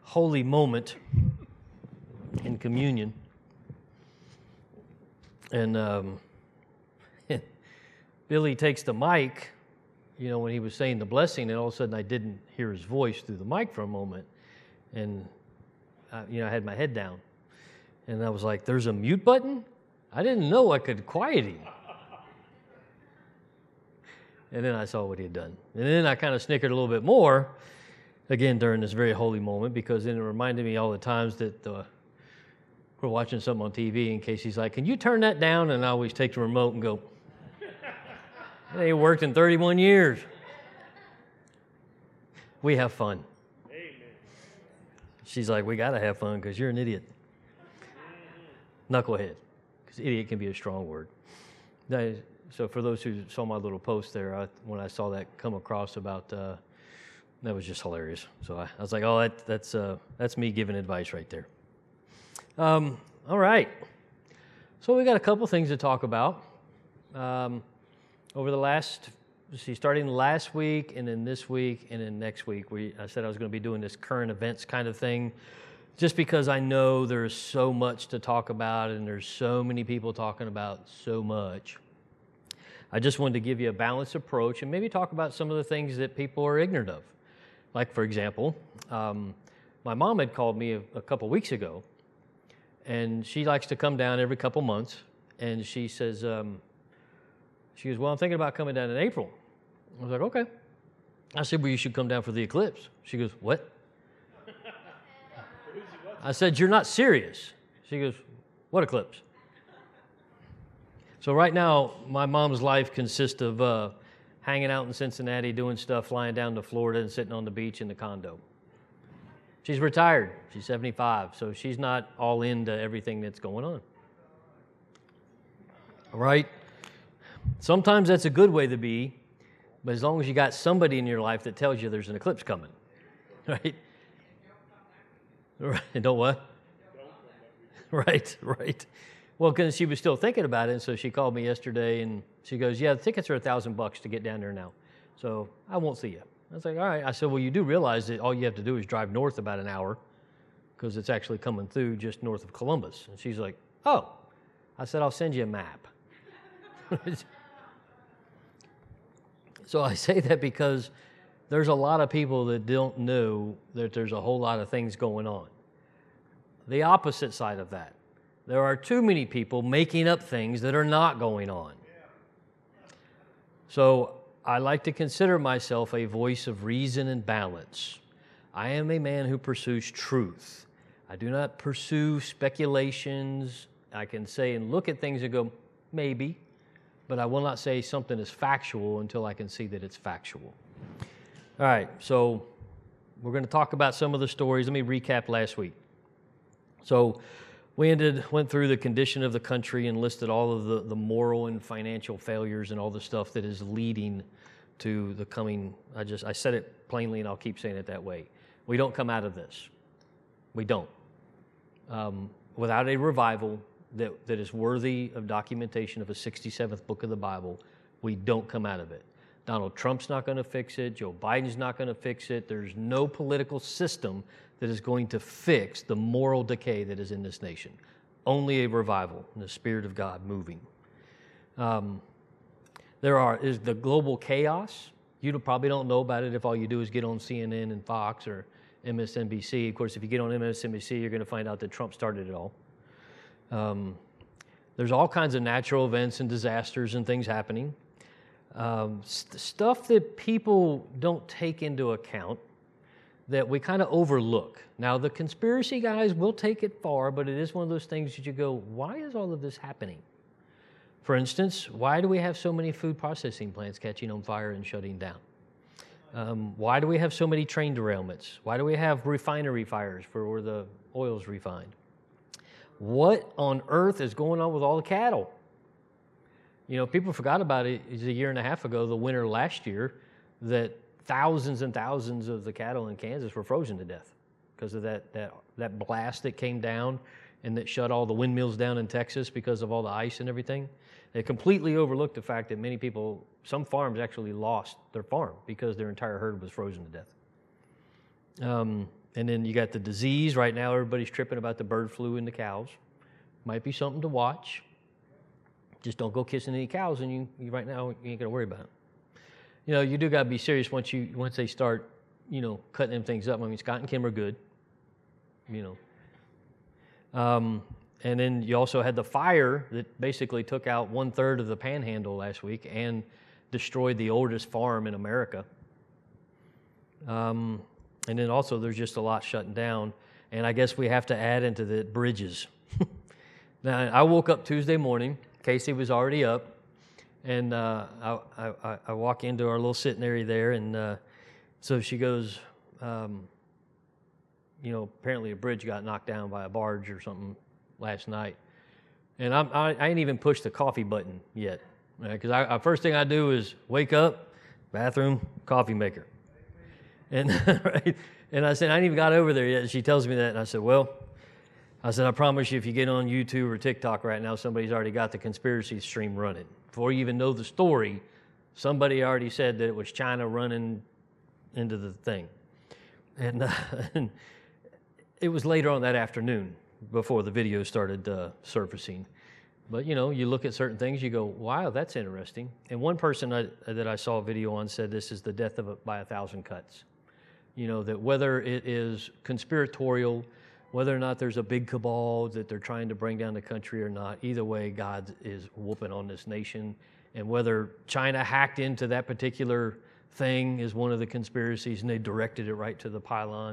holy moment in communion. And Billy takes the mic, when he was saying the blessing, and all of a sudden I didn't hear his voice through the mic for a moment. And, I had my head down. And I was like, there's a mute button? I didn't know I could quiet him. And then I saw what he had done. And then I kind of snickered a little bit more, again, during this very holy moment, because then it reminded me all the times that we're watching something on TV, and Casey's like, can you turn that down? And I always take the remote and go, it ain't worked in 31 years. We have fun. Amen. She's like, we got to have fun because you're an idiot. Knucklehead, because idiot can be a strong word. So for those who saw my little post there, when I saw that come across about, that was just hilarious. So I was like, oh, that's me giving advice right there. All right. So we got a couple things to talk about. Over the starting last week and then this week and then next week, I said I was going to be doing this current events kind of thing, just because I know there's so much to talk about and there's so many people talking about so much. I just wanted to give you a balanced approach and maybe talk about some of the things that people are ignorant of. Like, for example, my mom had called me a couple weeks ago, and she likes to come down every couple months, and she says, she goes, well, I'm thinking about coming down in April. I was like, okay. I said, well, you should come down for the eclipse. She goes, what? I said, you're not serious. She goes, what eclipse? So right now, my mom's life consists of hanging out in Cincinnati, doing stuff, flying down to Florida, and sitting on the beach in the condo. She's retired. She's 75, so she's not all into everything that's going on. All right? Sometimes that's a good way to be, but as long as you got somebody in your life that tells you there's an eclipse coming, right? Right. Don't what? Right. Well, because she was still thinking about it, so she called me yesterday, and she goes, yeah, the tickets are $1,000 to get down there now, so I won't see you. I was like, all right. I said, well, you do realize that all you have to do is drive north about an hour, because it's actually coming through just north of Columbus. And she's like, oh. I said, I'll send you a map. So I say that because there's a lot of people that don't know that there's a whole lot of things going on. The opposite side of that, there are too many people making up things that are not going on. So I like to consider myself a voice of reason and balance. I am a man who pursues truth. I do not pursue speculations. I can say and look at things and go, maybe, but I will not say something is factual until I can see that it's factual. All right, so we're going to talk about some of the stories. Let me recap last week. So we went through the condition of the country and listed all of the moral and financial failures and all the stuff that is leading to the coming. I said it plainly, and I'll keep saying it that way. We don't come out of this. We don't. Without a revival that is worthy of documentation of a 67th book of the Bible, we don't come out of it. Donald Trump's not going to fix it. Joe Biden's not going to fix it. There's no political system that is going to fix the moral decay that is in this nation. Only a revival and the Spirit of God moving. Is the global chaos. You probably don't know about it if all you do is get on CNN and Fox or MSNBC. Of course, if you get on MSNBC, you're going to find out that Trump started it all. There's all kinds of natural events and disasters and things happening. Stuff that people don't take into account that we kind of overlook. Now, the conspiracy guys will take it far, but it is one of those things that you go, why is all of this happening? For instance, why do we have so many food processing plants catching on fire and shutting down? Why do we have so many train derailments? Why do we have refinery fires for where the oil's refined? What on earth is going on with all the cattle? People forgot about it. It was a year and a half ago, the winter last year, that thousands and thousands of the cattle in Kansas were frozen to death because of that blast that came down and that shut all the windmills down in Texas because of all the ice and everything. They completely overlooked the fact that many people, some farms actually lost their farm because their entire herd was frozen to death. And then you got the disease. Right now, everybody's tripping about the bird flu in the cows. Might be something to watch. Just don't go kissing any cows, and you right now, you ain't got to worry about it. You know, you do got to be serious once they start, cutting them things up. I mean, Scott and Kim are good, And then you also had the fire that basically took out 1/3 of the Panhandle last week and destroyed the oldest farm in America. And then also there's just a lot shutting down. And I guess we have to add into the bridges. Now, I woke up Tuesday morning. Casey was already up. And I walk into our little sitting area there. And so she goes, apparently a bridge got knocked down by a barge or something last night. And I ain't even pushed the coffee button yet. Because first thing I do is wake up, bathroom, coffee maker. And right? And I said, I ain't even got over there yet. And she tells me that. And I said, I promise you, if you get on YouTube or TikTok right now, somebody's already got the conspiracy stream running. Before you even know the story, somebody already said that it was China running into the thing. And it was later on that afternoon before the video started surfacing. But, you look at certain things, you go, wow, that's interesting. And one person that I saw a video on said this is the death by 1,000 cuts. That whether it is conspiratorial, whether or not there's a big cabal that they're trying to bring down the country or not, either way, God is whooping on this nation. And whether China hacked into that particular thing is one of the conspiracies and they directed it right to the pylon,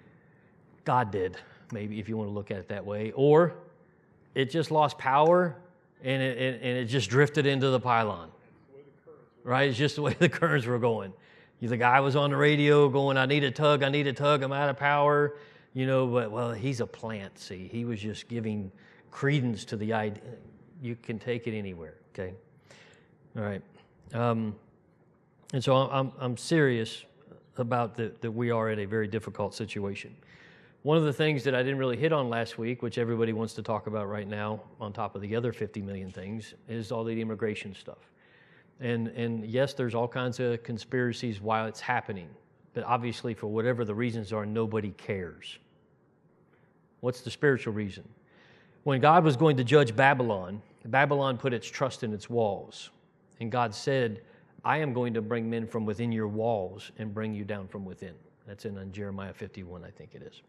God did, maybe, if you want to look at it that way. Or it just lost power and it just drifted into the pylon. Right? It's just the way the currents were going. The guy was on the radio going, I need a tug, I'm out of power. But he's a plant, see. He was just giving credence to the idea. You can take it anywhere, okay? All right. And so I'm serious about that we are at a very difficult situation. One of the things that I didn't really hit on last week, which everybody wants to talk about right now, on top of the other 50 million things, is all the immigration stuff. And yes, there's all kinds of conspiracies while it's happening. But obviously, for whatever the reasons are, nobody cares. What's the spiritual reason? When God was going to judge Babylon, Babylon put its trust in its walls. And God said, I am going to bring men from within your walls and bring you down from within. That's in Jeremiah 51, I think it is.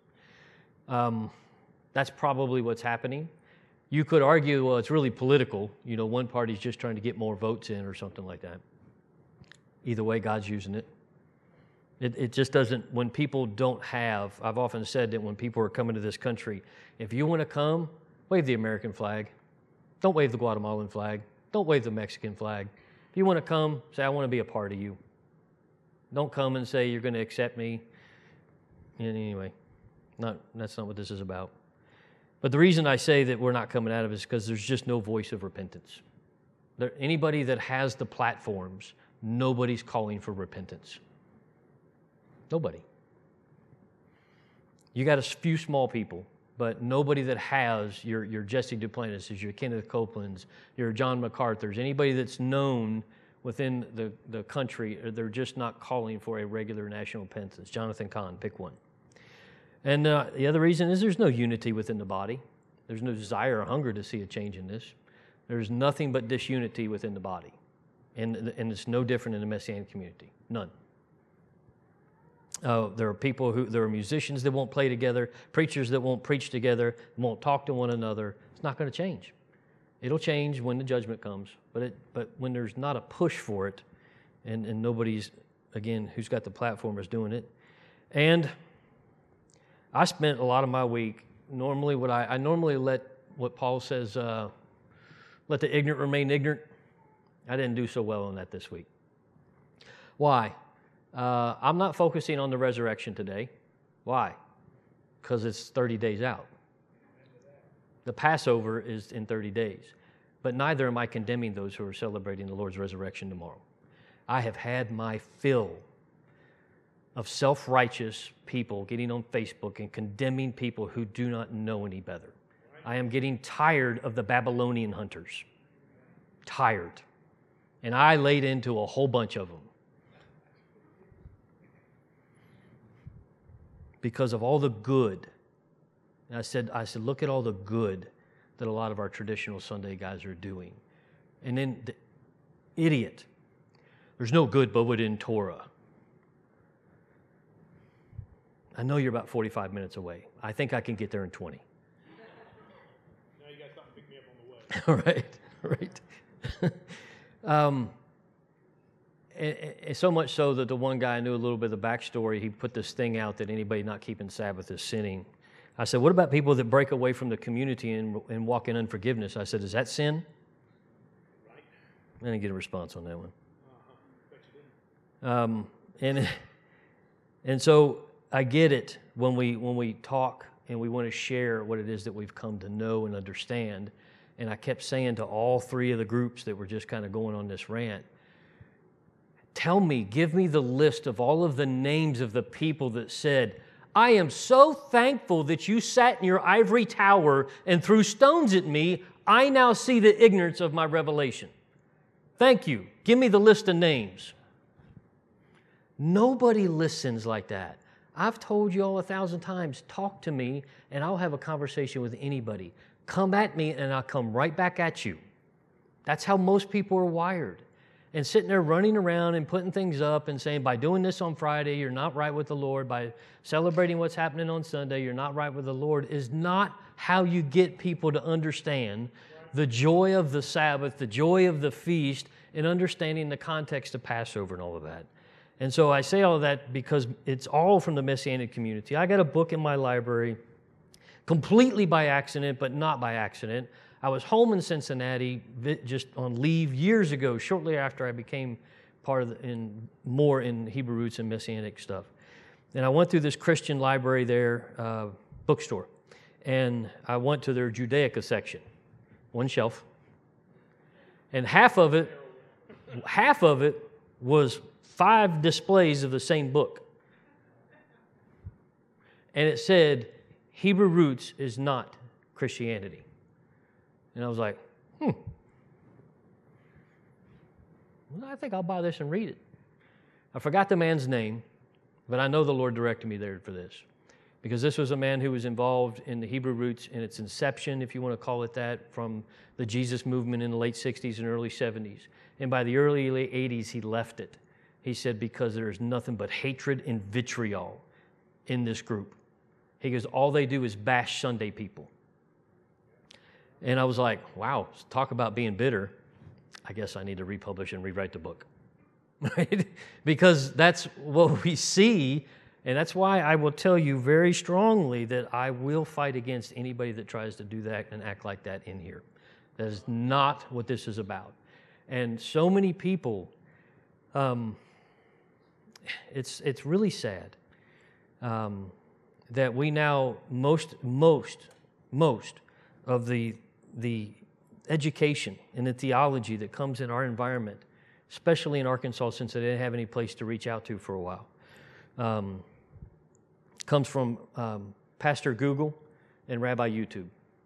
That's probably what's happening. You could argue, well, it's really political. One party's just trying to get more votes in or something like that. Either way, God's using it. It just doesn't, when people don't have, I've often said that when people are coming to this country, if you want to come, wave the American flag. Don't wave the Guatemalan flag. Don't wave the Mexican flag. If you want to come, say, I want to be a part of you. Don't come and say you're going to accept me. Anyway, that's not what this is about. But the reason I say that we're not coming out of it is because there's just no voice of repentance. Anybody that has the platforms, nobody's calling for repentance. Nobody. You got a few small people, but nobody that has your Jesse Duplantis, your Kenneth Copelands, your John MacArthur's, anybody that's known within the country, they're just not calling for a regular national repentance. Jonathan Cahn, pick one. And the other reason is there's no unity within the body. There's no desire or hunger to see a change in this. There's nothing but disunity within the body. And it's no different in the Messianic community. None. There are musicians that won't play together, preachers that won't preach together, won't talk to one another. It's not going to change. It'll change when the judgment comes, but when there's not a push for it, and nobody's, again, who's got the platform is doing it. And I spent a lot of my week, normally I normally let what Paul says, let the ignorant remain ignorant. I didn't do so well on that this week. Why? I'm not focusing on the resurrection today. Why? Because it's 30 days out. The Passover is in 30 days. But neither am I condemning those who are celebrating the Lord's resurrection tomorrow. I have had my fill of self-righteous people getting on Facebook and condemning people who do not know any better. I am getting tired of the Babylonian hunters. Tired. And I laid into a whole bunch of them. because of all the good. And I said, look at all the good that a lot of our traditional Sunday guys are doing. And then the idiot, there's no good but within Torah. I know you're about 45 minutes away. I think I can get there in 20. Now you got something to pick me up on the way. Right. And so much so that the one guy knew a little bit of the backstory. He put this thing out that anybody not keeping Sabbath is sinning. I said, what about people that break away from the community and walk in unforgiveness? I said, is that sin? Right. I didn't get a response on that one. Bet you didn't. And so I get it when we talk and we want to share what it is that we've come to know and understand. And I kept saying to all three of the groups that were just kind of going on this rant, give me the list of all of the names of the people that said, I am so thankful that you sat in your ivory tower and threw stones at me. I now see the ignorance of my revelation. Thank you. Give me the list of names. Nobody listens like that. I've told you all 1,000 times, talk to me and I'll have a conversation with anybody. Come at me and I'll come right back at you. That's how most people are wired. And sitting there running around and putting things up and saying, by doing this on Friday, you're not right with the Lord. By celebrating what's happening on Sunday, you're not right with the Lord, is not how you get people to understand the joy of the Sabbath, the joy of the feast, and understanding the context of Passover and all of that. And so I say all of that because it's all from the Messianic community. I got a book in my library, completely by accident, but not by accident. I was home in Cincinnati just on leave years ago, shortly after I became part of more in Hebrew roots and Messianic stuff. And I went through this Christian library there, bookstore, and I went to their Judaica section, one shelf, and half of it was 5 displays of the same book. And it said, Hebrew roots is not Christianity. And I was like, well, I think I'll buy this and read it. I forgot the man's name, but I know the Lord directed me there for this. Because this was a man who was involved in the Hebrew roots in its inception, if you want to call it that, from the Jesus movement in the late 60s and early 70s. And by the early 80s, he left it. He said, because there's nothing but hatred and vitriol in this group. He goes, all they do is bash Sunday people. And I was like, wow, talk about being bitter. I guess I need to republish and rewrite the book. Right? Because that's what we see, and that's why I will tell you very strongly that I will fight against anybody that tries to do that and act like that in here. That is not what this is about. And so many people, it's really sad that we now, most of the education and the theology that comes in our environment, especially in Arkansas, since they didn't have any place to reach out to for a while, comes from Pastor Google and Rabbi YouTube.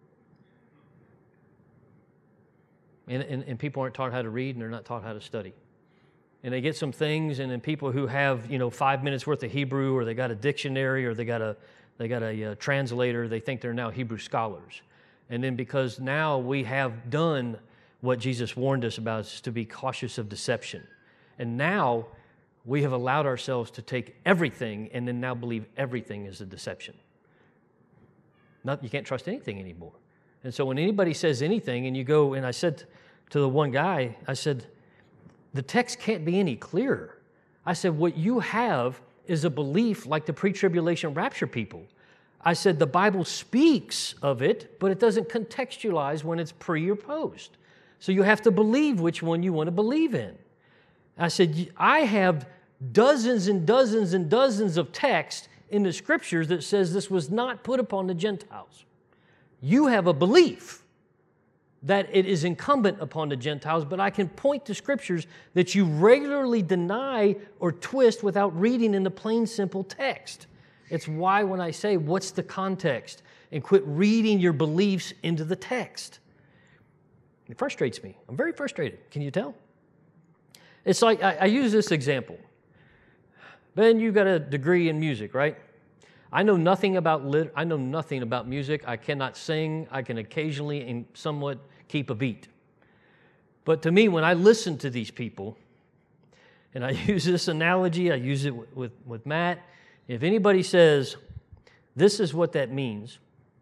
And people aren't taught how to read and they're not taught how to study. And they get some things, and then people who have 5 minutes worth of Hebrew, or they got a dictionary, or they got a translator, they think they're now Hebrew scholars. And then because now we have done what Jesus warned us about, is to be cautious of deception. And now we have allowed ourselves to take everything and then now believe everything is a deception. You can't trust anything anymore. And so when anybody says anything, and you go, and I said to the one guy, I said, the text can't be any clearer. I said, what you have is a belief like the pre-tribulation rapture people. I said, the Bible speaks of it, but it doesn't contextualize when it's pre or post. So you have to believe which one you want to believe in. I said, I have dozens and dozens and dozens of texts in the Scriptures that says this was not put upon the Gentiles. You have a belief that it is incumbent upon the Gentiles, but I can point to Scriptures that you regularly deny or twist without reading in the plain, simple text. It's why when I say, what's the context? And quit reading your beliefs into the text. It frustrates me. I'm very frustrated. Can you tell? It's like, I use this example. Ben, you got a degree in music, right? I know nothing about music. I cannot sing. I can occasionally and somewhat keep a beat. But to me, when I listen to these people, and I use this analogy, I use it with Matt, if anybody says, this is what that means,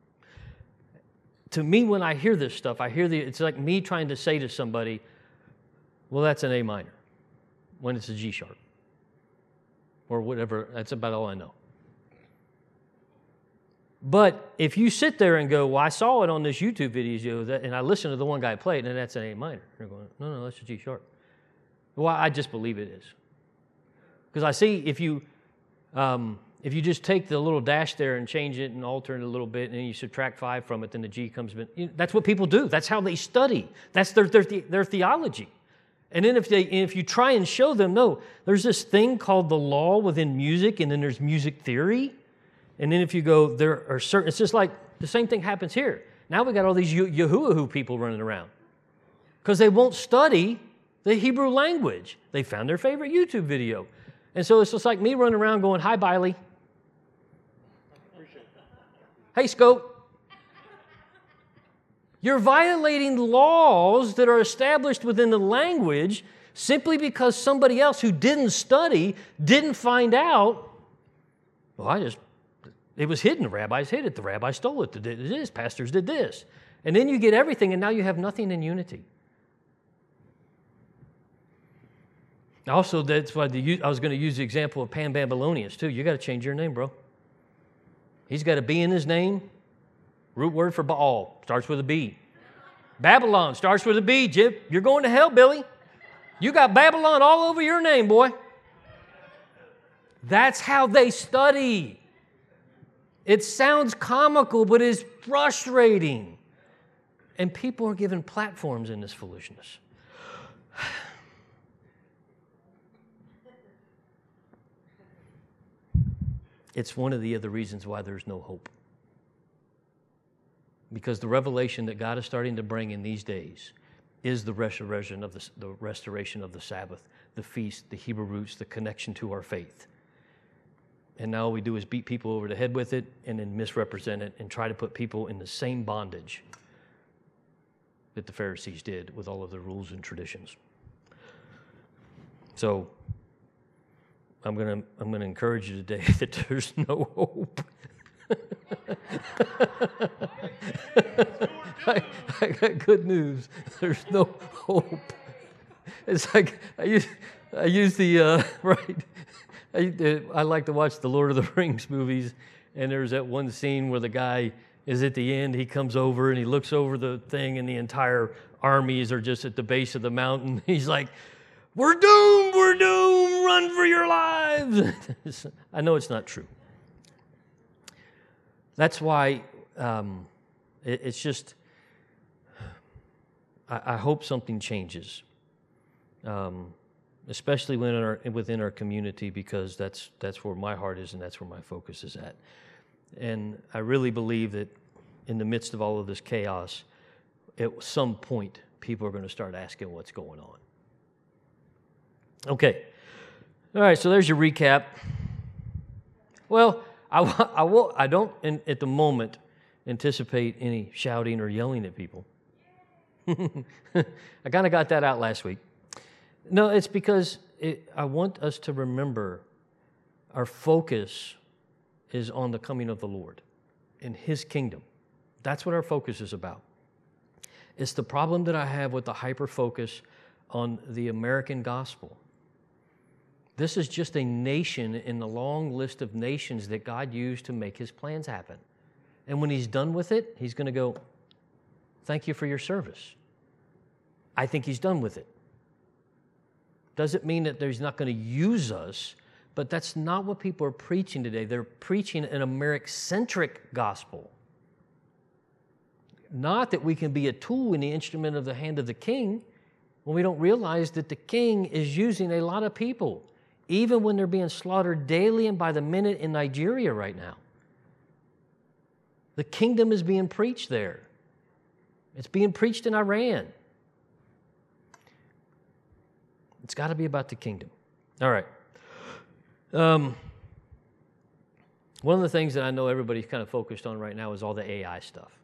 to me, when I hear this stuff, it's like me trying to say to somebody, well, that's an A minor, when it's a G sharp, or whatever. That's about all I know. But if you sit there and go, well, I saw it on this YouTube video, and I listened to the one guy play it, and that's an A minor. You're going, no, that's a G sharp. Well, I just believe it is. Because I see if you just take the little dash there and change it and alter it a little bit, and then you subtract 5 from it, then the G comes in. That's what people do. That's how they study. That's their theology. And then if you try and show them, no, there's this thing called the law within music, and then there's music theory. And then if you go, there are certain, it's just like the same thing happens here. Now we got all these Yahuwah people running around because they won't study the Hebrew language. They found their favorite YouTube video. And so it's just like me running around going, hi, Biley. Hey, Scope. You're violating laws that are established within the language simply because somebody else who didn't study didn't find out. Well, it was hidden. The rabbis hid it. The rabbis stole it. This, pastors did this. And then you get everything, and now you have nothing in unity. Also, that's why I was going to use the example of Pan Babylonius, too. You got to change your name, bro. He's got a B in his name. Root word for Baal starts with a B. Babylon starts with a B, Jim. You're going to hell, Billy. You got Babylon all over your name, boy. That's how they study. It sounds comical, but it's frustrating. And people are given platforms in this foolishness. It's one of the other reasons why there's no hope. Because the revelation that God is starting to bring in these days is the restoration of the Sabbath, the feast, the Hebrew roots, the connection to our faith. And now all we do is beat people over the head with it and then misrepresent it and try to put people in the same bondage that the Pharisees did with all of their rules and traditions. So I'm going to encourage you today that there's no hope. I got good news. There's no hope. It's like I use the right. I like to watch the Lord of the Rings movies, and there's that one scene where the guy is at the end. He comes over and he looks over the thing, and the entire armies are just at the base of the mountain. He's like, "We're doomed! We're doomed! Run for your lives!" I know it's not true. That's why it's just. I hope something changes. Especially within our community, because that's where my heart is and that's where my focus is at. And I really believe that in the midst of all of this chaos, at some point, people are going to start asking what's going on. Okay. All right, so there's your recap. Well, I don't, at the moment, anticipate any shouting or yelling at people. I kind of got that out last week. No, it's because I want us to remember our focus is on the coming of the Lord in His kingdom. That's what our focus is about. It's the problem that I have with the hyper-focus on the American gospel. This is just a nation in the long list of nations that God used to make His plans happen. And when He's done with it, He's going to go, "Thank you for your service." I think He's done with it. Doesn't mean that He's not going to use us, but that's not what people are preaching today. They're preaching an American-centric gospel. Not that we can be a tool in the instrument of the hand of the king, when we don't realize that the king is using a lot of people, even when they're being slaughtered daily and by the minute in Nigeria right now. The kingdom is being preached there. It's being preached in Iran. It's got to be about the kingdom. All right. one of the things that I know everybody's kind of focused on right now is all the AI stuff.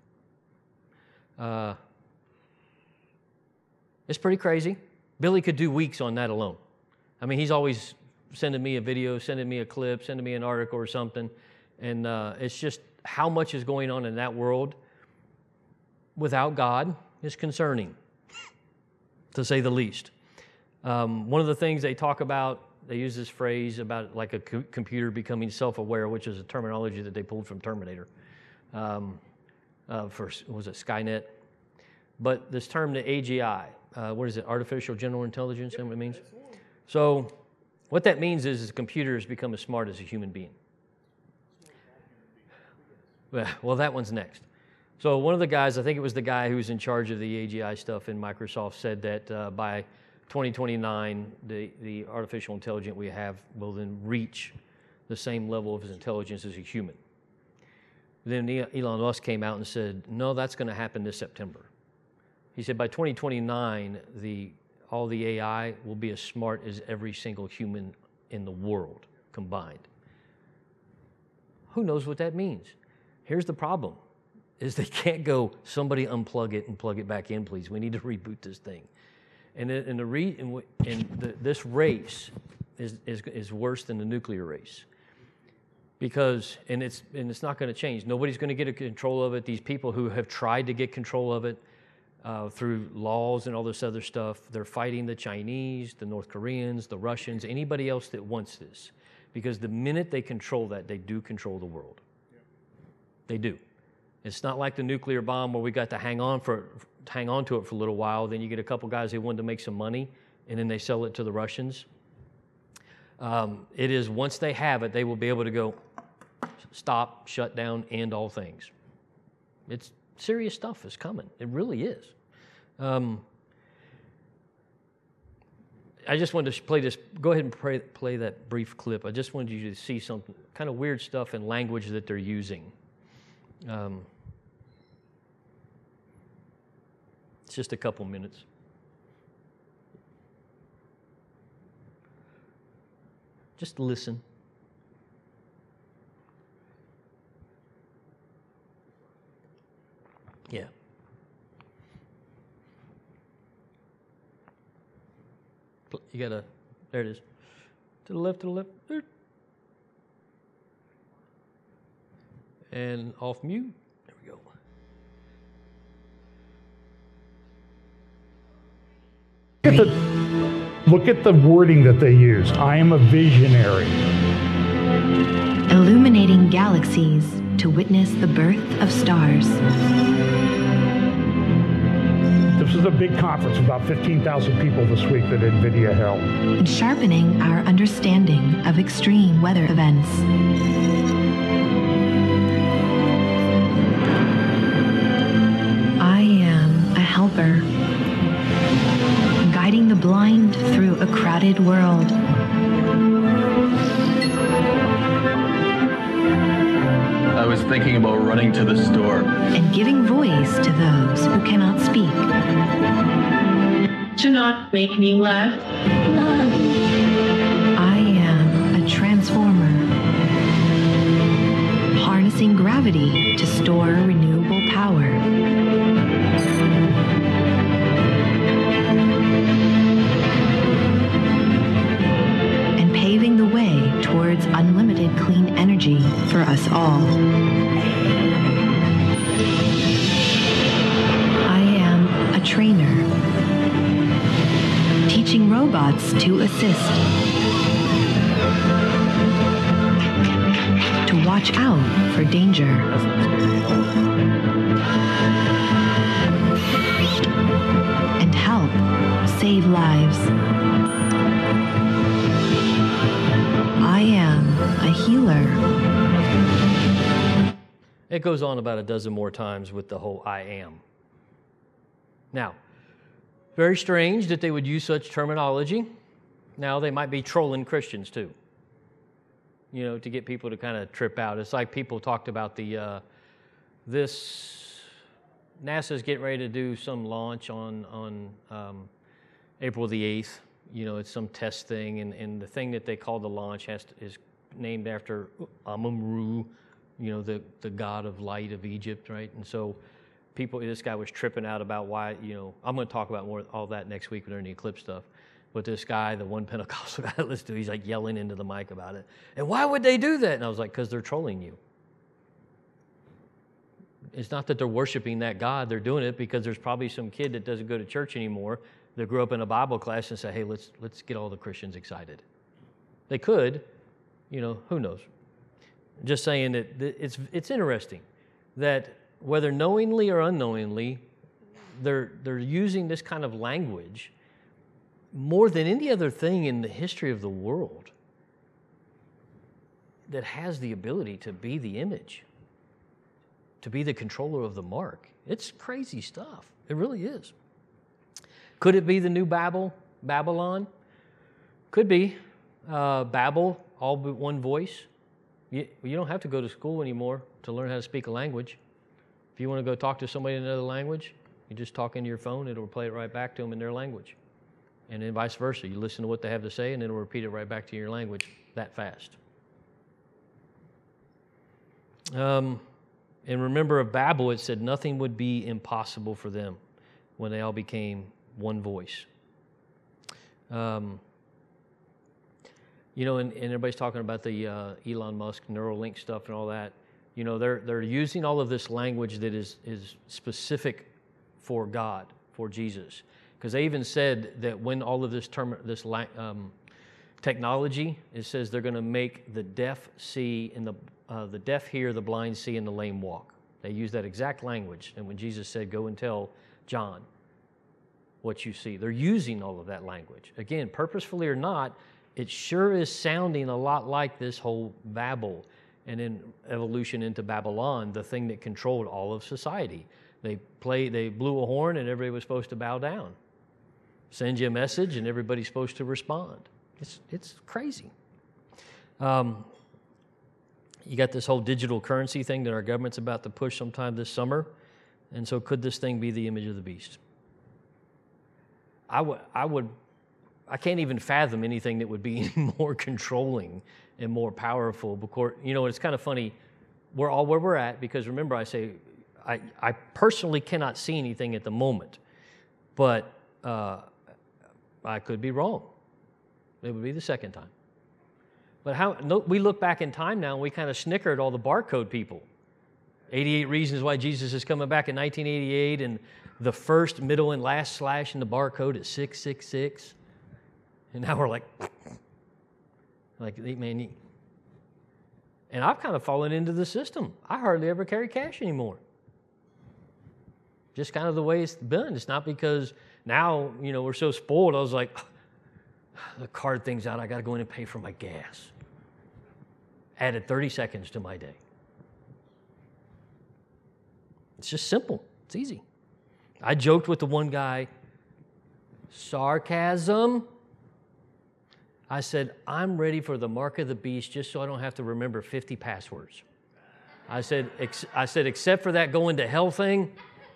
It's pretty crazy. Billy could do weeks on that alone. I mean, he's always sending me a video, sending me a clip, sending me an article or something. And it's just how much is going on in that world without God is concerning, to say the least. One of the things they talk about, they use this phrase about like a computer becoming self-aware, which is a terminology that they pulled from Terminator. Was it Skynet? But this term, the AGI, what is it, artificial general intelligence, you know what it means? So what that means is the computer has become as smart as a human being. Well, that one's next. So one of the guys, I think it was the guy who's in charge of the AGI stuff in Microsoft, said that by 2029, the artificial intelligence we have will then reach the same level of intelligence as a human. Then Elon Musk came out and said, no, that's going to happen this September. He said by 2029, all the AI will be as smart as every single human in the world combined. Who knows what that means? Here's the problem, is they can't go, somebody unplug it and plug it back in, please. We need to reboot this thing. And this race is worse than the nuclear race. Because, and it's not going to change. Nobody's going to get a control of it. These people who have tried to get control of it through laws and all this other stuff, they're fighting the Chinese, the North Koreans, the Russians, anybody else that wants this. Because the minute they control that, they do control the world. Yeah. They do. It's not like the nuclear bomb where we got to hang on to it for a little while. Then you get a couple guys who wanted to make some money, and then they sell it to the Russians. It is once they have it, they will be able to go stop, shut down, end all things. It's serious stuff is coming. It really is. I just wanted to play this. Go ahead and play that brief clip. I just wanted you to see some kind of weird stuff in language that they're using. It's just a couple minutes. Just listen. Yeah. You gotta, there it is. To the left, there. And off mute. There we go. Look at the wording that they use. I am a visionary. Illuminating galaxies to witness the birth of stars. This was a big conference, about 15,000 people this week that NVIDIA held. And sharpening our understanding of extreme weather events. I am a helper, guiding the blind through a crowded world. I was thinking about running to the store. And giving voice to those who cannot speak. Do not make me laugh. I am a transformer, harnessing gravity to store renewable power. And paving the way towards unlimited clean energy for us all. I am a trainer, teaching robots to assist, to watch out for danger, and help save lives. I am a healer. It goes on about a dozen more times with the whole I am. Now, very strange that they would use such terminology. Now, they might be trolling Christians too, you know, to get people to kind of trip out. It's like people talked about NASA's getting ready to do some launch on April the 8th. You know, it's some test thing, and the thing that they call the launch is named after Amun-Ra, the god of light of Egypt, right? And so this guy was tripping out about why, I'm going to talk about more all that next week during the eclipse stuff. But this guy, the one Pentecostal guy I listened to, he's like yelling into the mic about it. And why would they do that? And I was like, because they're trolling you. It's not that they're worshiping that God. They're doing it because there's probably some kid that doesn't go to church anymore that grew up in a Bible class and say, hey, let's get all the Christians excited. They could, who knows? Just saying that it's interesting that whether knowingly or unknowingly, they're using this kind of language more than any other thing in the history of the world that has the ability to be the image, to be the controller of the mark. It's crazy stuff. It really is. Could it be the new Babylon? Could be. Babel, all but one voice. You don't have to go to school anymore to learn how to speak a language. If you want to go talk to somebody in another language, you just talk into your phone, it'll play it right back to them in their language. And then vice versa. You listen to what they have to say, and it'll repeat it right back to your language that fast. And remember of Babel, it said nothing would be impossible for them when they all became one voice. And everybody's talking about the Elon Musk Neuralink stuff and all that. They're using all of this language that is specific for God, for Jesus. Because they even said that when all of this technology, it says they're going to make the deaf see and the deaf hear, the blind see, and the lame walk. They use that exact language. And when Jesus said, go and tell John what you see, they're using all of that language. Again, purposefully or not, it sure is sounding a lot like this whole Babel and then evolution into Babylon, the thing that controlled all of society. They blew a horn and everybody was supposed to bow down. Send you a message and everybody's supposed to respond. It's crazy. You got this whole digital currency thing that our government's about to push sometime this summer. And so could this thing be the image of the beast? I can't even fathom anything that would be any more controlling and more powerful. Because, it's kind of funny. We're all where we're at because remember I say I personally cannot see anything at the moment. But I could be wrong. It would be the second time. But we look back in time now and we kind of snicker at all the barcode people. 88 Reasons Why Jesus is Coming Back in 1988, and the first, middle, and last slash in the barcode is 666. And now we're like, man, and I've kind of fallen into the system. I hardly ever carry cash anymore. Just kind of the way it's been. It's not because now, we're so spoiled. I was like, the card thing's out. I got to go in and pay for my gas. Added 30 seconds to my day. It's just simple. It's easy. I joked with the one guy, sarcasm. I said, I'm ready for the mark of the beast just so I don't have to remember 50 passwords. I said, except for that going to hell thing.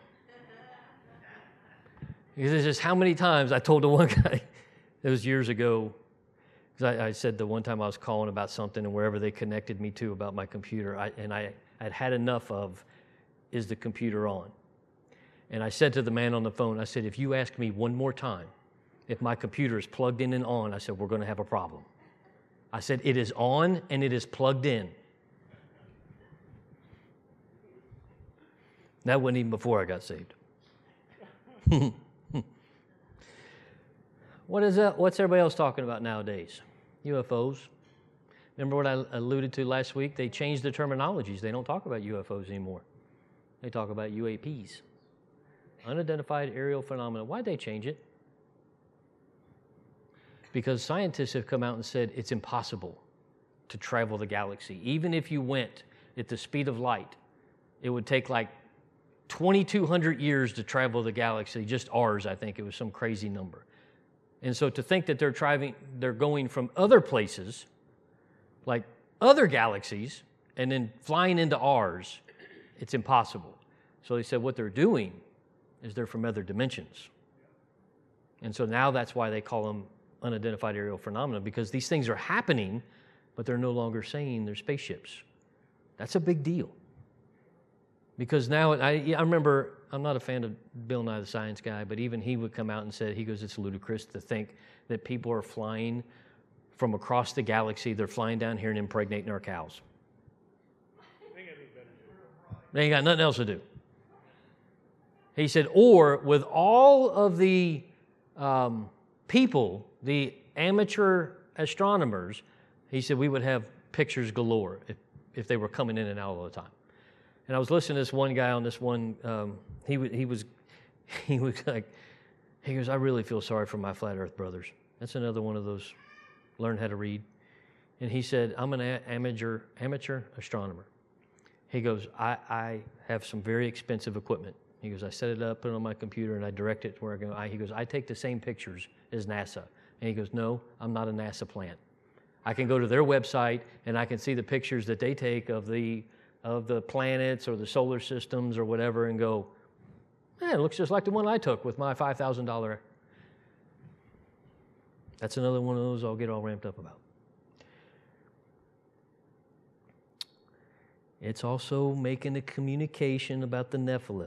Because it's just how many times I told the one guy, it was years ago, because I said the one time I was calling about something and wherever they connected me to about my computer, I'd had enough of, is the computer on? And I said to the man on the phone, I said, if you ask me one more time, if my computer is plugged in and on, I said, we're going to have a problem. I said, it is on and it is plugged in. That wasn't even before I got saved. What's everybody else talking about nowadays? UFOs. Remember what I alluded to last week? They changed the terminologies. They don't talk about UFOs anymore. They talk about UAPs. Unidentified aerial phenomena. Why'd they change it? Because scientists have come out and said it's impossible to travel the galaxy. Even if you went at the speed of light, it would take like 2,200 years to travel the galaxy, just ours, I think. It was some crazy number. And so to think that they're going from other places, like other galaxies, and then flying into ours, it's impossible. So they said what they're doing is they're from other dimensions. And so now that's why they call them unidentified aerial phenomena, because these things are happening but they're no longer saying they're spaceships. That's a big deal. Because now, I remember, I'm not a fan of Bill Nye the Science Guy, but even he would come out and say, he goes, it's ludicrous to think that people are flying from across the galaxy, they're flying down here and impregnating our cows. They ain't got nothing else to do. He said, or with all of the people, the amateur astronomers, he said we would have pictures galore if they were coming in and out all the time. And I was listening to this one guy on this one, he was like, he goes, I really feel sorry for my flat earth brothers. That's another one of those, learn how to read. And he said, I'm an amateur astronomer. He goes, I have some very expensive equipment. He goes, I set it up, put it on my computer, and I direct it to where I go. He goes, I take the same pictures as NASA. And he goes, no, I'm not a NASA plant. I can go to their website, and I can see the pictures that they take of the planets or the solar systems or whatever and go, man, it looks just like the one I took with my $5,000. That's another one of those I'll get all ramped up about. It's also making a communication about the Nephilim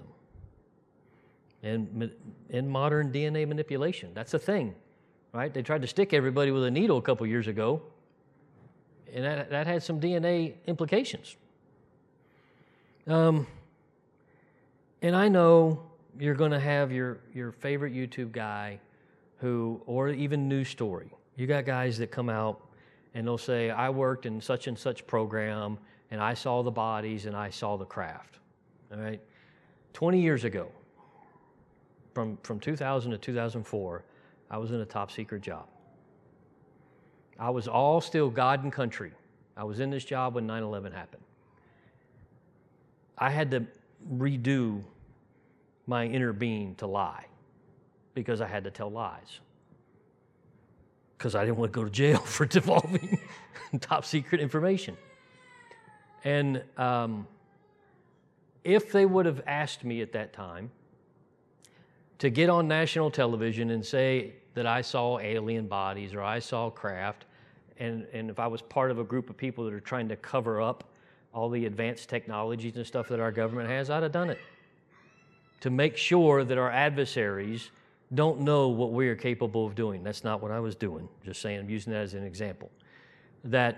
and modern DNA manipulation. That's a thing, right? They tried to stick everybody with a needle a couple years ago, and that had some DNA implications. And I know you're going to have your favorite YouTube guy or even news story. You got guys that come out and they'll say, I worked in such and such program, and I saw the bodies and I saw the craft. All right? 20 years ago, from 2000 to 2004, I was in a top secret job. I was all still God and country. I was in this job when 9/11 happened. I had to redo my inner being to lie because I had to tell lies. Because I didn't want to go to jail for divulging top secret information. And if they would have asked me at that time to get on national television and say that I saw alien bodies or I saw craft, and if I was part of a group of people that are trying to cover up all the advanced technologies and stuff that our government has, I'd have done it. To make sure that our adversaries don't know what we are capable of doing. That's not what I was doing. Just saying, I'm using that as an example. That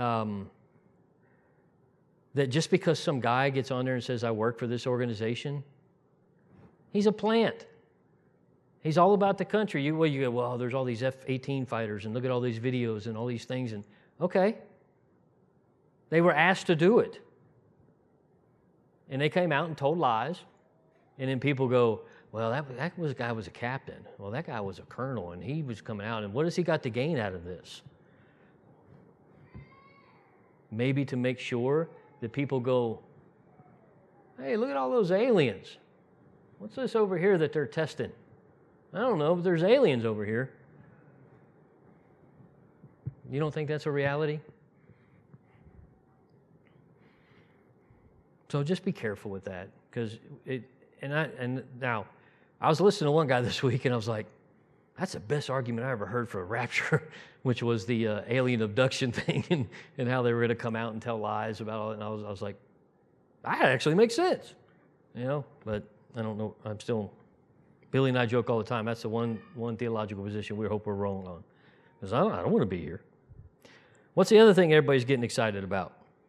just because some guy gets on there and says, I work for this organization, he's a plant. He's all about the country. You go, well, there's all these F-18 fighters, and look at all these videos and all these things. And okay, they were asked to do it. And they came out and told lies. And then people go, well, that guy was a captain. Well, that guy was a colonel, and he was coming out. And what has he got to gain out of this? Maybe to make sure that people go, hey, look at all those aliens. What's this over here that they're testing? I don't know, but there's aliens over here. You don't think that's a reality? So just be careful with that, because now I was listening to one guy this week, and I was like, that's the best argument I ever heard for a rapture, which was the alien abduction thing and how they were going to come out and tell lies about all it. And I was like, that actually makes sense, But I don't know. Billy and I joke all the time. That's the one theological position we hope we're wrong on, because I don't want to be here. What's the other thing everybody's getting excited about?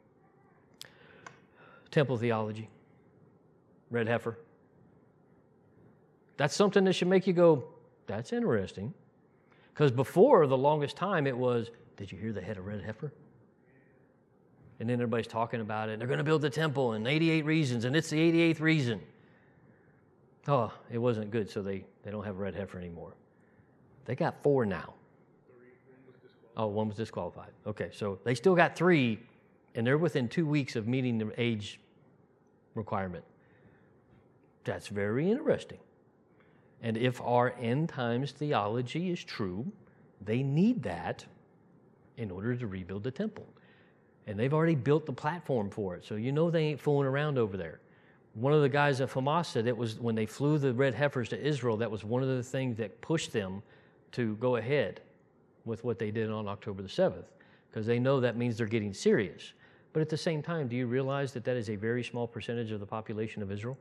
Temple theology, red heifer. That's something that should make you go, that's interesting. Because before, the longest time, it was, did you hear they had a red heifer? And then everybody's talking about it. They're going to build the temple in 88 reasons, and it's the 88th reason. Oh, it wasn't good, so they don't have a red heifer anymore. They got 4 now. Oh, 1 was disqualified. Okay, so they still got 3, and they're within 2 weeks of meeting the age requirement. That's very interesting. And if our end times theology is true, they need that in order to rebuild the temple. And they've already built the platform for it, so they ain't fooling around over there. One of the guys at Hamas said it was when they flew the red heifers to Israel, that was one of the things that pushed them to go ahead with what they did on October the 7th. because they know that means they're getting serious. But at the same time, do you realize that that is a very small percentage of the population of Israel?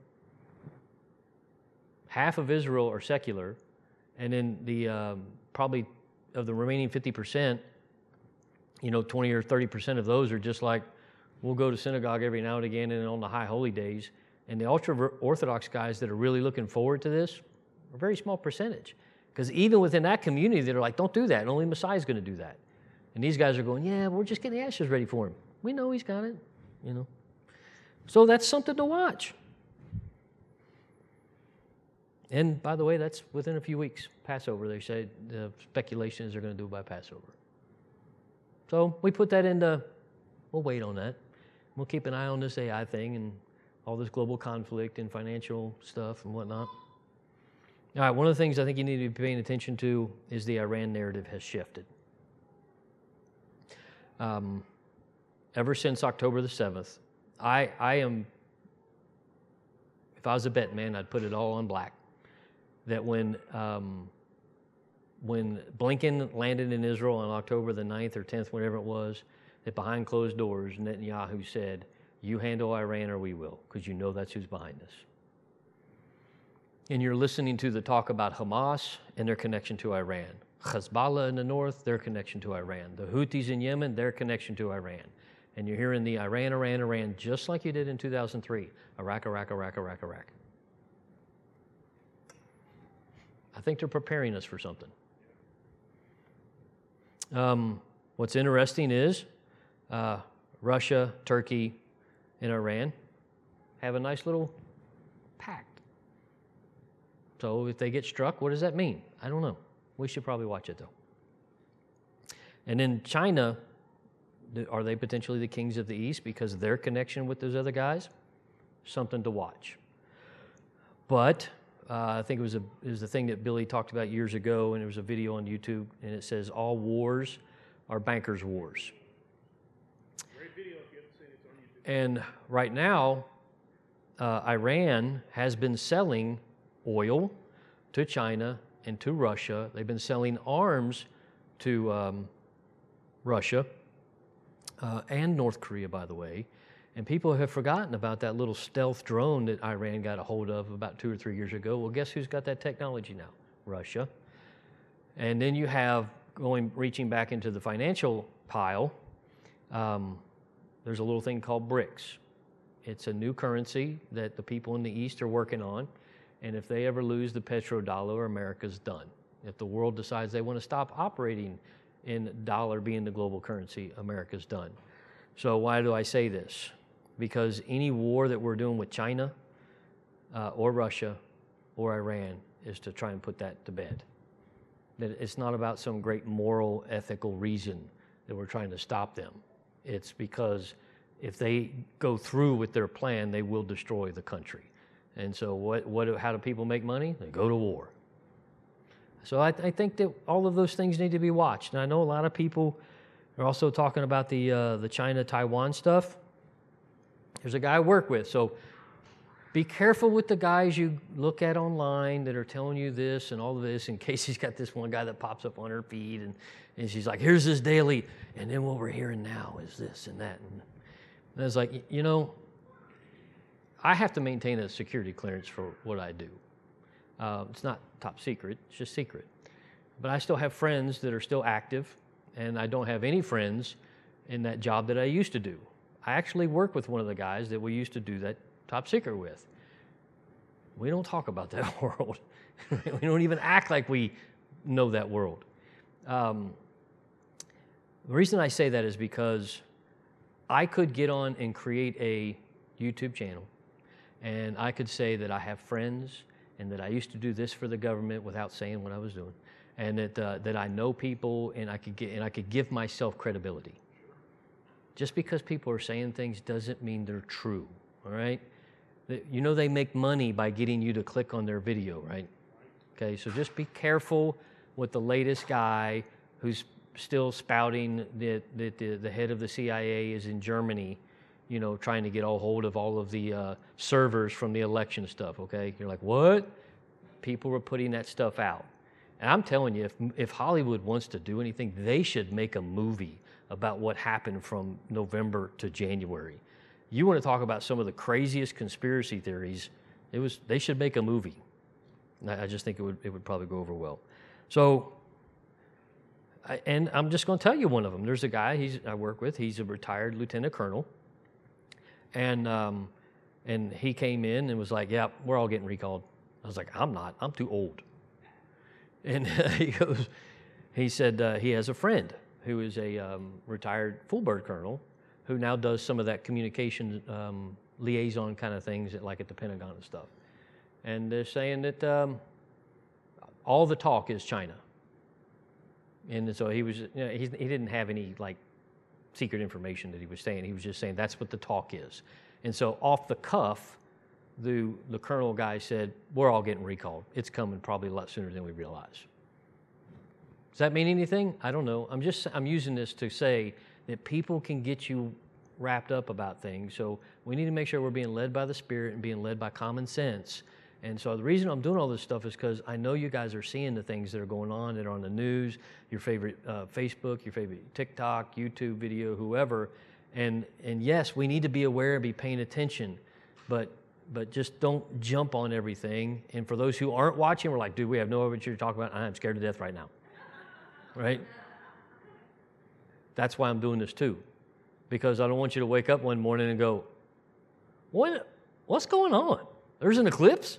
Half of Israel are secular, and then the probably of the remaining 50%, 20 or 30% of those are just like, we'll go to synagogue every now and again and on the high holy days. And the ultra-Orthodox guys that are really looking forward to this are a very small percentage. Because even within that community, they're like, don't do that. Only Messiah's going to do that. And these guys are going, yeah, we're just getting the ashes ready for him. We know he's got it, So that's something to watch. And by the way, that's within a few weeks. Passover, they say the speculation is they're going to do it by Passover. So we put that into, we'll wait on that. We'll keep an eye on this AI thing and all this global conflict and financial stuff and whatnot. All right, one of the things I think you need to be paying attention to is the Iran narrative has shifted. Ever since October the 7th, I am, if I was a bet man, I'd put it all on black. That when Blinken landed in Israel on October the 9th or 10th, whatever it was, that behind closed doors, Netanyahu said, you handle Iran or we will, because you know that's who's behind this. And you're listening to the talk about Hamas and their connection to Iran. Hezbollah in the north, their connection to Iran. The Houthis in Yemen, their connection to Iran. And you're hearing the Iran, just like you did in 2003. Iraq. I think they're preparing us for something. What's interesting is Russia, Turkey, and Iran have a nice little pact. So if they get struck, what does that mean? I don't know. We should probably watch it, though. And then China, are they potentially the kings of the East because of their connection with those other guys? Something to watch. But I think it was the thing that Billy talked about years ago, and there was a video on YouTube, and it says all wars are bankers' wars. Great video if you haven't seen it, it's on YouTube. And right now, Iran has been selling oil to China and to Russia. They've been selling arms to Russia and North Korea, by the way. And people have forgotten about that little stealth drone that Iran got a hold of about 2 or 3 years ago. Well, guess who's got that technology now? Russia. And then you have, reaching back into the financial pile, there's a little thing called BRICS. It's a new currency that the people in the East are working on. And if they ever lose the petrodollar, America's done. If the world decides they want to stop operating in dollar being the global currency, America's done. So why do I say this? Because any war that we're doing with China or Russia or Iran is to try and put that to bed. That it's not about some great moral, ethical reason that we're trying to stop them. It's because if they go through with their plan, they will destroy the country. And so how do people make money? They go to war. So I think that all of those things need to be watched. And I know a lot of people are also talking about the China-Taiwan stuff. There's a guy I work with, so be careful with the guys you look at online that are telling you this and all of this, in case he's got this one guy that pops up on her feed and she's like, here's this daily, and then what we're hearing now is this and that. And I was like, I have to maintain a security clearance for what I do. It's not top secret, it's just secret. But I still have friends that are still active, and I don't have any friends in that job that I used to do. I actually work with one of the guys that we used to do that top secret with. We don't talk about that world. We don't even act like we know that world. The reason I say that is because I could get on and create a YouTube channel, and I could say that I have friends and that I used to do this for the government without saying what I was doing, and that I know people, and I could give myself credibility. Just because people are saying things doesn't mean they're true, all right? They make money by getting you to click on their video, right? Okay, so just be careful with the latest guy who's still spouting that the head of the CIA is in Germany, trying to get a hold of all of the servers from the election stuff, okay? You're like, what? People were putting that stuff out. And I'm telling you, if Hollywood wants to do anything, they should make a movie about what happened from November to January. You want to talk about some of the craziest conspiracy theories, they should make a movie. I just think it would probably go over well. So, and I'm just going to tell you one of them. There's a guy I work with. He's a retired lieutenant colonel, and he came in and was like, "Yeah, we're all getting recalled." I was like, "I'm not. I'm too old." And he said he has a friend who is a retired full bird colonel who now does some of that communication liaison kind of things like at the Pentagon and stuff. And they're saying that all the talk is China. And so he was, he didn't have any like secret information that he was saying. He was just saying that's what the talk is. And so off the cuff, the colonel guy said, "We're all getting recalled. It's coming probably a lot sooner than we realize." Does that mean anything? I don't know. I'm using this to say that people can get you wrapped up about things. So we need to make sure we're being led by the Spirit and being led by common sense. And so the reason I'm doing all this stuff is because I know you guys are seeing the things that are going on that are on the news, your favorite Facebook, your favorite TikTok, YouTube video, whoever. And yes, we need to be aware and be paying attention, but just don't jump on everything. And for those who aren't watching, we're like, dude, we have no idea what you're talking about. I'm scared to death right now. Right? That's why I'm doing this too, because I don't want you to wake up one morning and go, what's going on? There's an eclipse?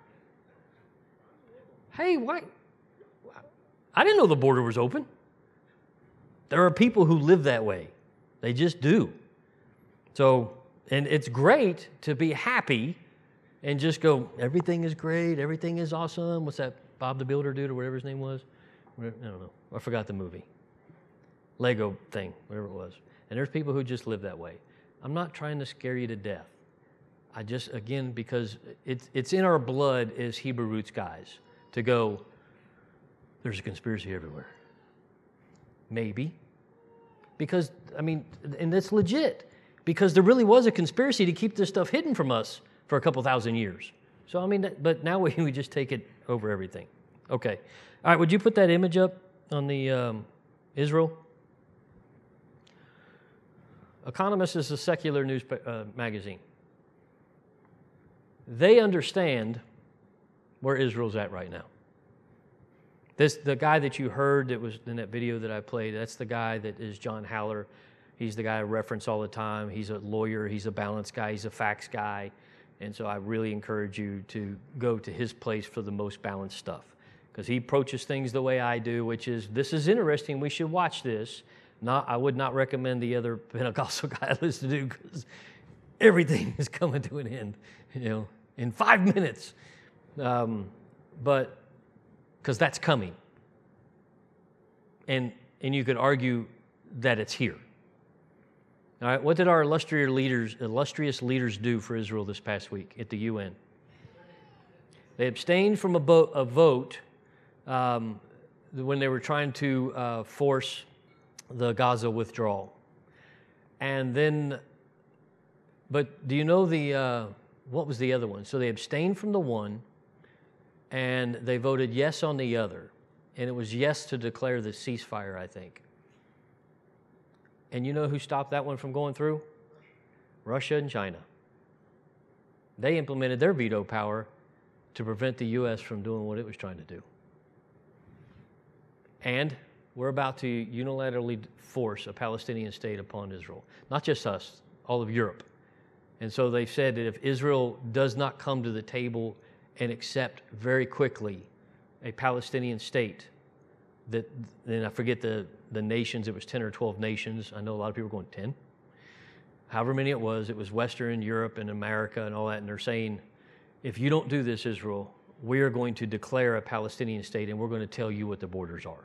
Hey, why? I didn't know the border was open. There are people who live that way. They just do. So, and it's great to be happy and just go, everything is great, everything is awesome. What's that Bob the Builder dude or whatever his name was? I don't know. I forgot the movie. Lego thing, whatever it was. And there's people who just live that way. I'm not trying to scare you to death. I just, again, because it's in our blood as Hebrew roots guys to go, there's a conspiracy everywhere. Maybe. Because, I mean, and that's legit. Because there really was a conspiracy to keep this stuff hidden from us for a couple thousand years. So, I mean, but now we just take it over everything. Okay. All right, would you put that image up on the Israel? Economist is a secular news magazine. They understand where Israel's at right now. The guy that you heard that was in that video that I played, that's the guy that is John Haller. He's the guy I reference all the time. He's a lawyer. He's a balance guy. He's a facts guy. And so I really encourage you to go to his place for the most balanced stuff, because he approaches things the way I do, which is, this is interesting. We should watch this. I would not recommend the other Pentecostal guy I listen to, because everything is coming to an end, in 5 minutes. But because that's coming. And you could argue that it's here. All right, what did our illustrious leaders do for Israel this past week at the UN? They abstained from a vote when they were trying to force the Gaza withdrawal. And then, but do you know what was the other one? So they abstained from the one, and they voted yes on the other. And it was yes to declare the ceasefire, I think. And you know who stopped that one from going through? Russia and China. They implemented their veto power to prevent the U.S. from doing what it was trying to do. And we're about to unilaterally force a Palestinian state upon Israel. Not just us, all of Europe. And so they said that if Israel does not come to the table and accept very quickly a Palestinian state, then I forget the nations, it was 10 or 12 nations. I know a lot of people are going, 10? However many it was Western Europe and America and all that, and they're saying, if you don't do this, Israel, we are going to declare a Palestinian state, and we're going to tell you what the borders are.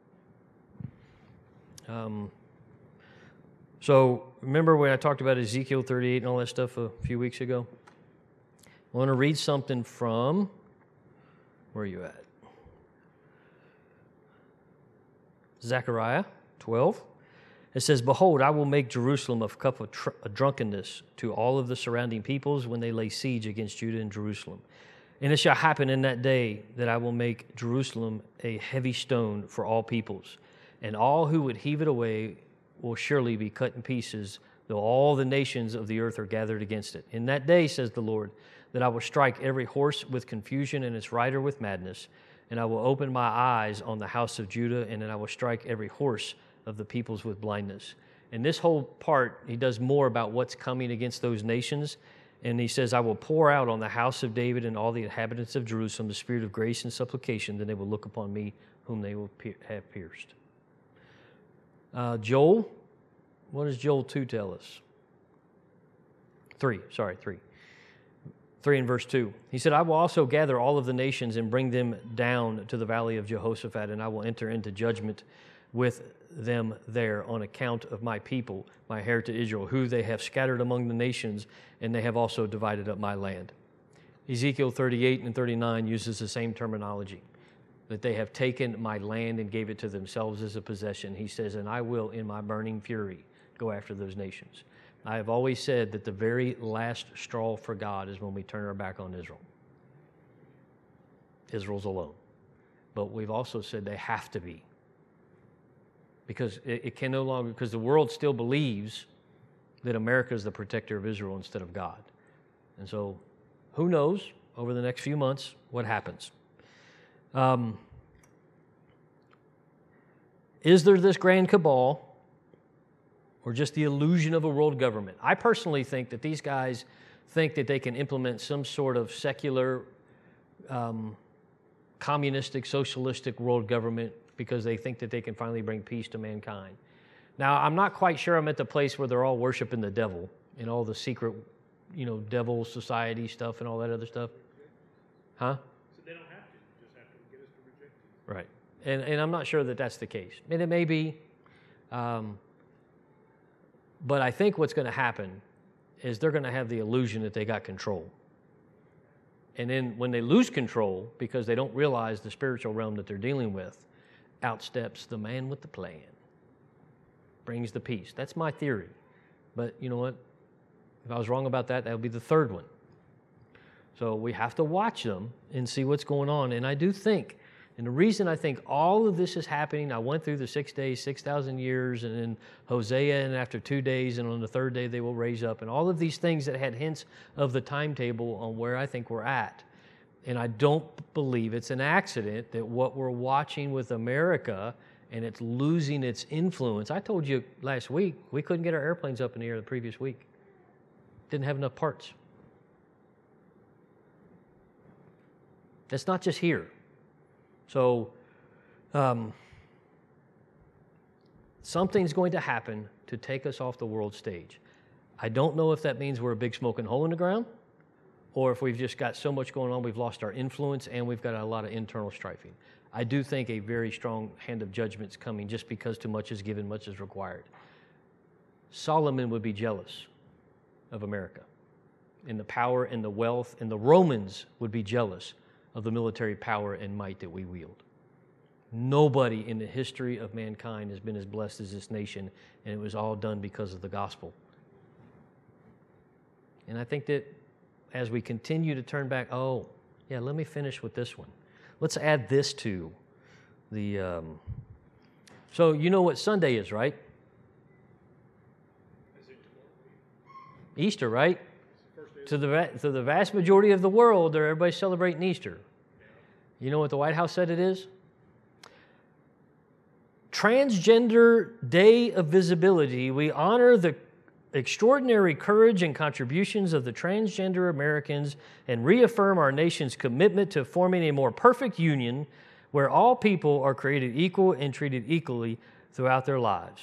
So remember when I talked about Ezekiel 38 and all that stuff a few weeks ago? I want to read something from, where are you at? Zechariah 12. It says, "Behold, I will make Jerusalem a cup of drunkenness to all of the surrounding peoples when they lay siege against Judah and Jerusalem. And it shall happen in that day that I will make Jerusalem a heavy stone for all peoples, and all who would heave it away will surely be cut in pieces, though all the nations of the earth are gathered against it. In that day, says the Lord, that I will strike every horse with confusion and its rider with madness, and I will open my eyes on the house of Judah, and then I will strike every horse of the peoples with blindness. And this whole part, he does more about what's coming against those nations. And he says, I will pour out on the house of David and all the inhabitants of Jerusalem the spirit of grace and supplication, then they will look upon me whom they will have pierced. Joel, what does Joel 2 tell us? 3 in verse 2. He said, I will also gather all of the nations and bring them down to the valley of Jehoshaphat, and I will enter into judgment with them there on account of my people, my heritage Israel, who they have scattered among the nations, and they have also divided up my land. Ezekiel 38 and 39 uses the same terminology, that they have taken my land and gave it to themselves as a possession. He says, and I will, in my burning fury, go after those nations. I have always said that the very last straw for God is when we turn our back on Israel. Israel's alone. But we've also said they have to be. Because it can no longer, because the world still believes that America is the protector of Israel instead of God. And so, who knows over the next few months what happens. Is there this grand cabal or just the illusion of a world government? I personally think that these guys think that they can implement some sort of secular, communistic, socialistic world government because they think that they can finally bring peace to mankind. Now, I'm not quite sure I'm at the place where they're all worshiping the devil and all the secret, devil society stuff and all that other stuff. Huh? So they don't have to. You just have to get us to reject it. Right. And I'm not sure that that's the case. And it may be, but I think what's going to happen is they're going to have the illusion that they got control. And then when they lose control, because they don't realize the spiritual realm that they're dealing with, outsteps the man with the plan, brings the peace. That's my theory. But you know what? If I was wrong about that, that would be the third one. So we have to watch them and see what's going on. And I do think, and the reason I think all of this is happening, I went through the 6 days, 6,000 years, and then Hosea, and after 2 days, and on the third day they will raise up, and all of these things that had hints of the timetable on where I think we're at. And I don't believe it's an accident that what we're watching with America and it's losing its influence. I told you last week, we couldn't get our airplanes up in the air the previous week. Didn't have enough parts. That's not just here. So something's going to happen to take us off the world stage. I don't know if that means we're a big smoking hole in the ground, or if we've just got so much going on, we've lost our influence, and we've got a lot of internal strifing. I do think a very strong hand of judgment's coming just because too much is given, much is required. Solomon would be jealous of America and the power and the wealth, and the Romans would be jealous of the military power and might that we wield. Nobody in the history of mankind has been as blessed as this nation, and it was all done because of the gospel. And I think that as we continue to turn back, let me finish with this one. Let's add this to the, so you know what Sunday is, right? Easter, right? To the vast majority of the world, everybody's celebrating Easter. You know what the White House said it is? Transgender Day of Visibility. We honor the extraordinary courage and contributions of the transgender Americans and reaffirm our nation's commitment to forming a more perfect union where all people are created equal and treated equally throughout their lives.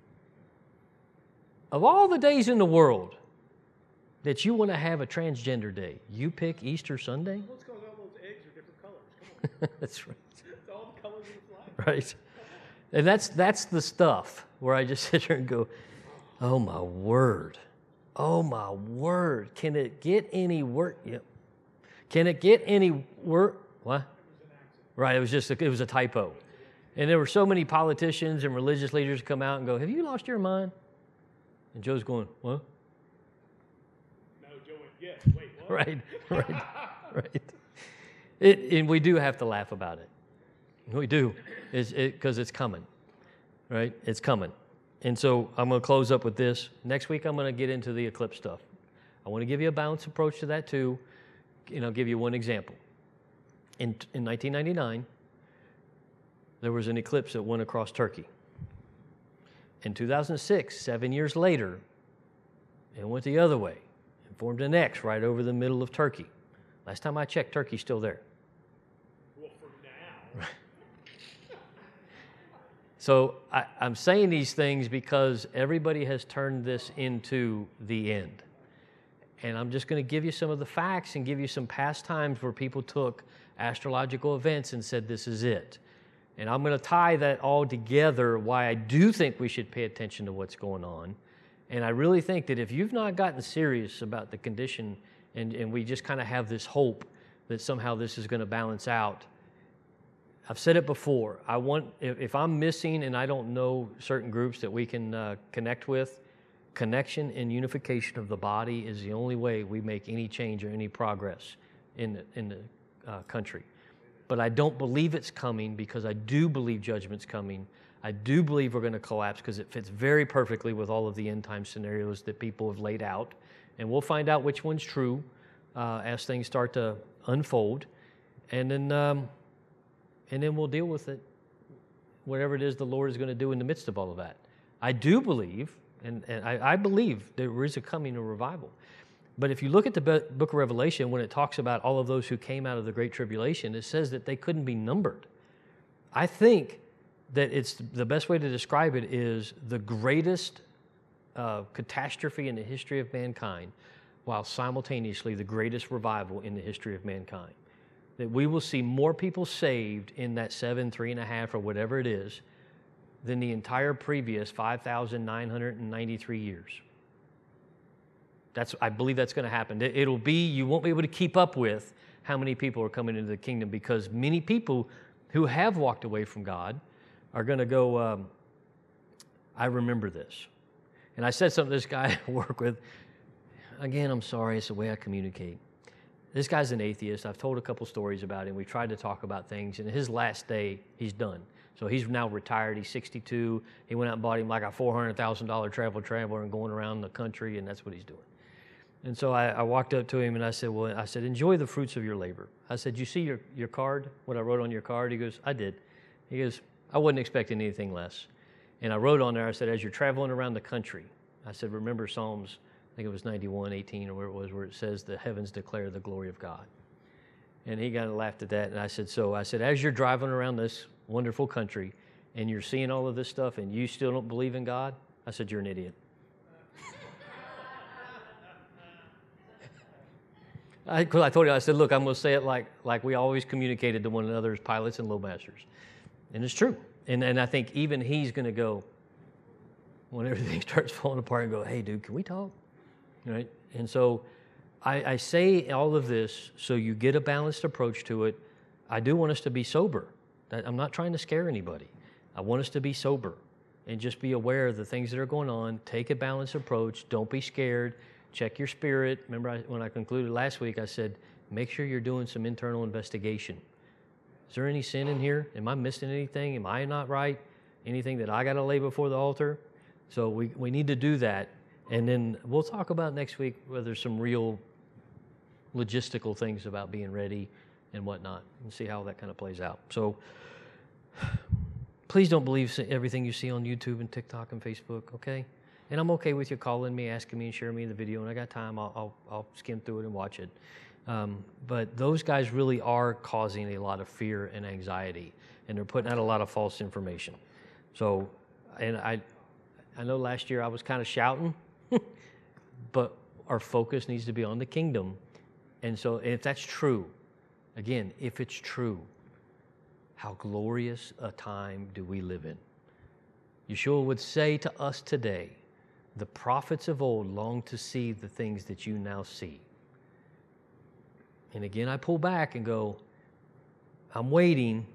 Of all the days in the world that you want to have a transgender day, you pick Easter Sunday? Well, it's because all those eggs are different colors. Come on. That's right. It's all the colors of the flag. Right. And that's the stuff where I just sit here and go, oh my word. Oh my word. Can it get any worse? Yep. Can it get any worse? What? Right, it was a typo. And there were so many politicians and religious leaders come out and go, have you lost your mind? And Joe's going, what? No, Joe went, yes. Wait, what? Right. And we do have to laugh about it. We do, because it's coming, right? It's coming. And so I'm going to close up with this. Next week, I'm going to get into the eclipse stuff. I want to give you a balanced approach to that too. I'll give you one example. In 1999, there was an eclipse that went across Turkey. In 2006, 7 years later, it went the other way and formed an X right over the middle of Turkey. Last time I checked, Turkey's still there. Well, for now. So I'm saying these things because everybody has turned this into the end. And I'm just going to give you some of the facts and give you some past times where people took astrological events and said this is it. And I'm going to tie that all together, why I do think we should pay attention to what's going on. And I really think that if you've not gotten serious about the condition and we just kind of have this hope that somehow this is going to balance out, I've said it before. If I'm missing and I don't know certain groups that we can connect with, connection and unification of the body is the only way we make any change or any progress in the country. But I don't believe it's coming because I do believe judgment's coming. I do believe we're going to collapse because it fits very perfectly with all of the end time scenarios that people have laid out. And we'll find out which one's true as things start to unfold. And then we'll deal with it, whatever it is the Lord is going to do in the midst of all of that. I do believe, and I believe there is a coming revival. But if you look at the book of Revelation, when it talks about all of those who came out of the Great Tribulation, it says that they couldn't be numbered. I think that it's the best way to describe it is the greatest catastrophe in the history of mankind, while simultaneously the greatest revival in the history of mankind. That we will see more people saved in that 7, 3.5, or whatever it is, than the entire previous 5,993 years. I believe that's going to happen. It'll be, you won't be able to keep up with how many people are coming into the kingdom because many people who have walked away from God are going to go, I remember this. And I said something to this guy I work with. Again, I'm sorry, it's the way I communicate. This guy's an atheist. I've told a couple stories about him. We've tried to talk about things. And his last day, he's done. So he's now retired. He's 62. He went out and bought him like a $400,000 travel trailer and going around the country, and that's what he's doing. And so I walked up to him and I said, enjoy the fruits of your labor. I said, you see your card, what I wrote on your card? He goes, I did. He goes, I wasn't expecting anything less. And I wrote on there, I said, as you're traveling around the country, I said, remember Psalms, I think it was 91:18 or where it was, where it says the heavens declare the glory of God. And he kind of laughed at that. And I said, as you're driving around this wonderful country and you're seeing all of this stuff and you still don't believe in God, I said, you're an idiot. I told you, I said, look, I'm going to say it like we always communicated to one another as pilots and loadmasters. And it's true. And I think even he's going to go, when everything starts falling apart, and go, hey, dude, can we talk? Right? And so I say all of this so you get a balanced approach to it. I do want us to be sober. I'm not trying to scare anybody. I want us to be sober and just be aware of the things that are going on. Take a balanced approach. Don't be scared. Check your spirit. Remember when I concluded last week, I said, make sure you're doing some internal investigation. Is there any sin in here? Am I missing anything? Am I not right? Anything that I got to lay before the altar? So we need to do that. And then we'll talk about next week whether there's some real logistical things about being ready and whatnot, and see how that kind of plays out. So please don't believe everything you see on YouTube and TikTok and Facebook, okay? And I'm okay with you calling me, asking me, and sharing me the video. When I got time, I'll skim through it and watch it. But those guys really are causing a lot of fear and anxiety, and they're putting out a lot of false information. So, and I know last year I was kind of shouting, but our focus needs to be on the kingdom. And so if that's true, again, if it's true, how glorious a time do we live in? Yeshua would say to us today, the prophets of old longed to see the things that you now see. And again, I pull back and go, I'm waiting.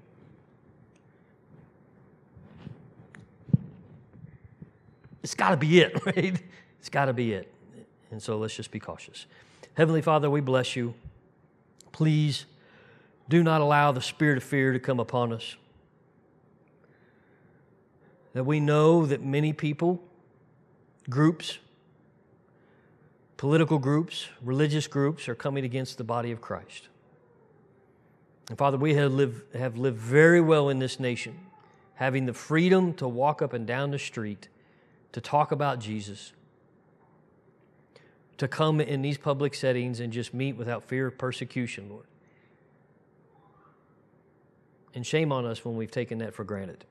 It's got to be it, right? It's got to be it. And so let's just be cautious. Heavenly Father, we bless you. Please do not allow the spirit of fear to come upon us. that we know that many people, groups, political groups, religious groups are coming against the body of Christ. And Father, we have lived very well in this nation, having the freedom to walk up and down the street, to talk about Jesus, to come in these public settings and just meet without fear of persecution, Lord. And shame on us when we've taken that for granted.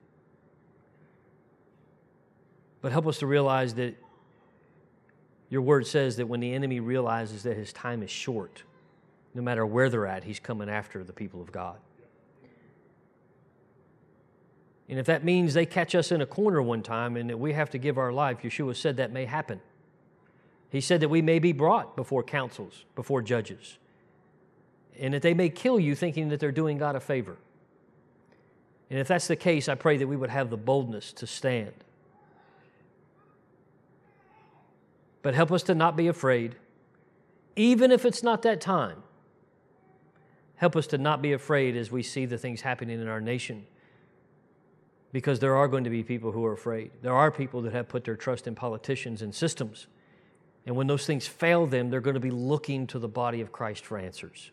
But help us to realize that your word says that when the enemy realizes that his time is short, no matter where they're at, he's coming after the people of God. And if that means they catch us in a corner one time and that we have to give our life, Yeshua said that may happen. He said that we may be brought before councils, before judges, and that they may kill you thinking that they're doing God a favor. And if that's the case, I pray that we would have the boldness to stand. But help us to not be afraid, even if it's not that time. Help us to not be afraid as we see the things happening in our nation, because there are going to be people who are afraid. There are people that have put their trust in politicians and systems. And when those things fail them, they're going to be looking to the body of Christ for answers.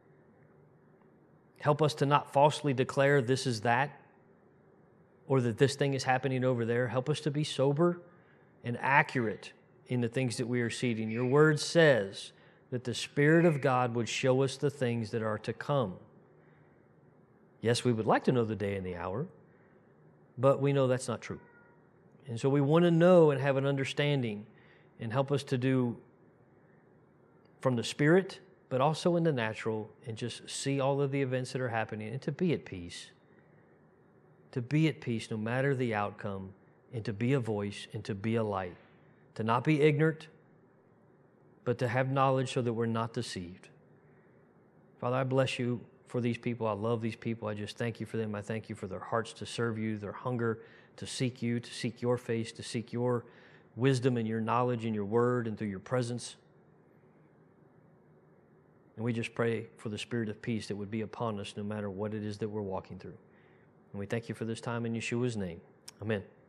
Help us to not falsely declare this is that, or that this thing is happening over there. Help us to be sober and accurate in the things that we are seeing. Your word says that the Spirit of God would show us the things that are to come. Yes, we would like to know the day and the hour, but we know that's not true. And so we want to know and have an understanding, and help us to do from the Spirit, but also in the natural, and just see all of the events that are happening and to be at peace. To be at peace no matter the outcome, and to be a voice and to be a light. To not be ignorant, but to have knowledge so that we're not deceived. Father, I bless you for these people. I love these people. I just thank you for them. I thank you for their hearts to serve you, their hunger to seek you, to seek your face, to seek your wisdom and your knowledge and your word and through your presence. And we just pray for the spirit of peace that would be upon us no matter what it is that we're walking through. And we thank you for this time in Yeshua's name. Amen.